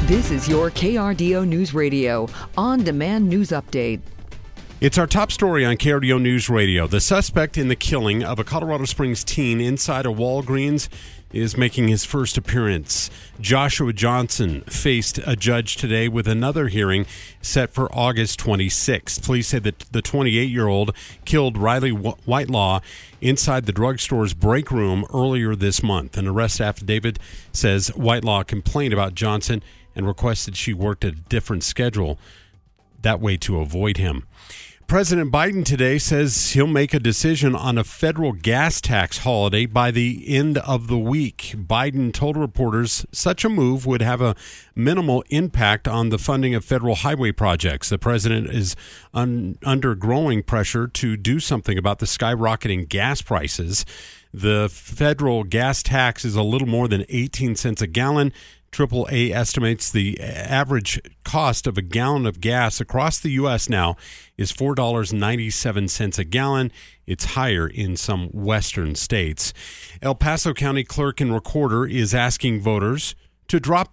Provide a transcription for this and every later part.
This is your KRDO News Radio on-demand news update. It's our top story on KRDO News Radio. The suspect in the killing of a Colorado Springs teen inside a Walgreens is making his first appearance. Joshua Johnson faced a judge today with another hearing set for August 26th. Police said that the 28-year-old killed Riley Whitelaw inside the drugstore's break room earlier this month. An arrest affidavit says Whitelaw complained about Johnson and requested she worked at a different schedule, that way to avoid him. President Biden today says he'll make a decision on a federal gas tax holiday by the end of the week. Biden told reporters such a move would have a minimal impact on the funding of federal highway projects. The president is under growing pressure to do something about the skyrocketing gas prices. The federal gas tax is a little more than 18 cents a gallon. AAA estimates the average cost of a gallon of gas across the U.S. now is $4.97 a gallon. It's higher in some western states. El Paso County Clerk and Recorder is asking voters to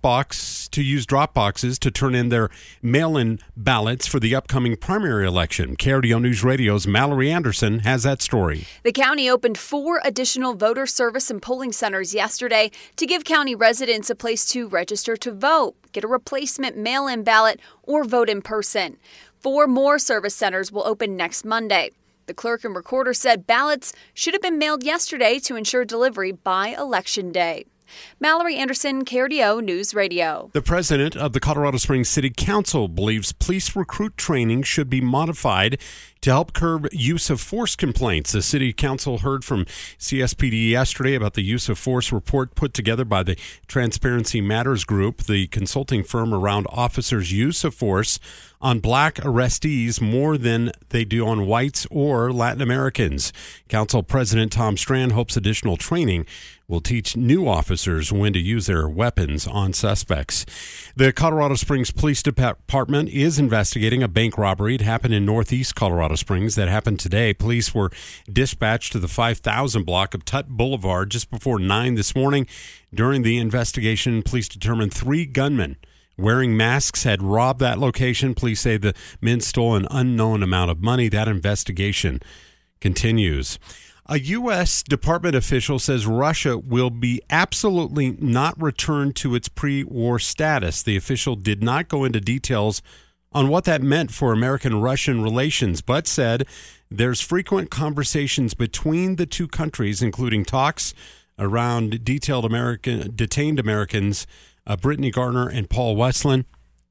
use drop boxes to turn in their mail-in ballots for the upcoming primary election. KRDO News Radio's Mallory Anderson has that story. The county opened 4 additional voter service and polling centers yesterday to give county residents a place to register to vote, get a replacement mail-in ballot, or vote in person. 4 more service centers will open next Monday. The clerk and recorder said ballots should have been mailed yesterday to ensure delivery by Election Day. Mallory Anderson, KRDO News Radio. The president of the Colorado Springs City Council believes police recruit training should be modified to help curb use of force complaints. The city council heard from CSPD yesterday about the use of force report put together by the Transparency Matters Group, the consulting firm around officers' use of force on black arrestees more than they do on whites or Latin Americans. Council President Tom Strand hopes additional training will teach new officers when to use their weapons on suspects. The Colorado Springs Police Department is investigating a bank robbery. It happened in northeast Colorado Springs. That happened today. Police were dispatched to the 5000 block of Tut Boulevard just before 9 this morning. During the investigation, police determined 3 gunmen wearing masks had robbed that location. Police say the men stole an unknown amount of money. That investigation continues. A U.S. Department official says Russia will be absolutely not returned to its pre-war status. The official did not go into details on what that meant for American-Russian relations, but said there's frequent conversations between the two countries, including talks around detained Americans, Brittany Gardner and Paul Whelan.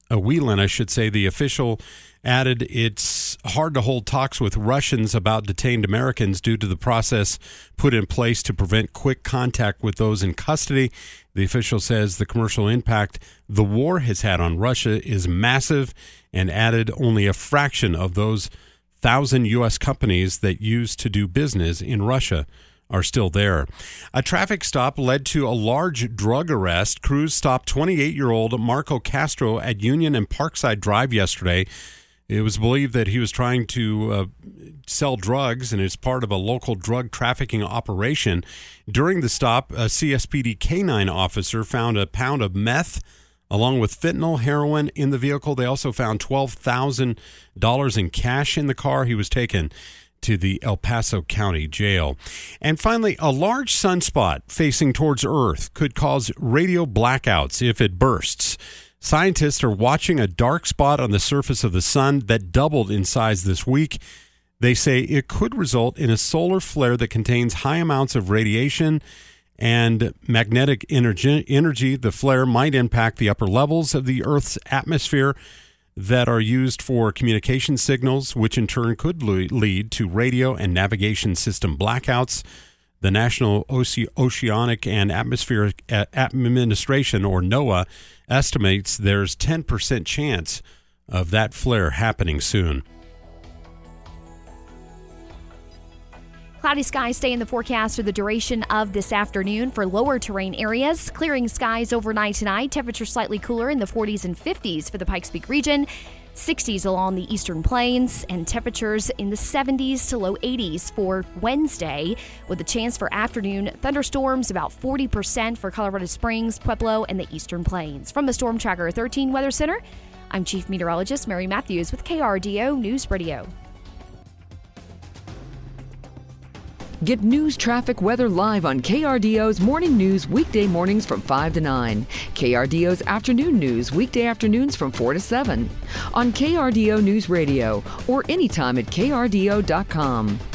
The official added it's hard to hold talks with Russians about detained Americans due to the process put in place to prevent quick contact with those in custody. The official says the commercial impact the war has had on Russia is massive and added only a fraction of those 1,000 U.S. companies that used to do business in Russia are still there. A traffic stop led to a large drug arrest. Crews stopped 28-year-old Marco Castro at Union and Parkside Drive yesterday. It was believed that he was trying to sell drugs and is part of a local drug trafficking operation. During the stop, a CSPD K-9 officer found a pound of meth along with fentanyl, heroin in the vehicle. They also found $12,000 in cash in the car. He was taken to the El Paso County Jail. And finally, a large sunspot facing towards Earth could cause radio blackouts if it bursts. Scientists are watching a dark spot on the surface of the sun that doubled in size this week. They say it could result in a solar flare that contains high amounts of radiation and magnetic energy. The flare might impact the upper levels of the Earth's atmosphere that are used for communication signals, which in turn could lead to radio and navigation system blackouts. The National Oceanic and Atmospheric Administration, or NOAA, estimates there's 10% chance of that flare happening soon. Cloudy skies stay in the forecast for the duration of this afternoon for lower terrain areas. Clearing skies overnight tonight. Temperatures slightly cooler in the 40s and 50s for the Pikes Peak region. 60s along the eastern plains, and temperatures in the 70s to low 80s for Wednesday, with a chance for afternoon thunderstorms, about 40% for Colorado Springs, Pueblo, and the eastern plains. From the Storm Tracker 13 Weather Center, I'm Chief Meteorologist Mary Matthews with KRDO News Radio. Get news, traffic, weather live on KRDO's Morning News weekday mornings from 5 to 9. KRDO's Afternoon News weekday afternoons from 4 to 7. On KRDO News Radio or anytime at krdo.com.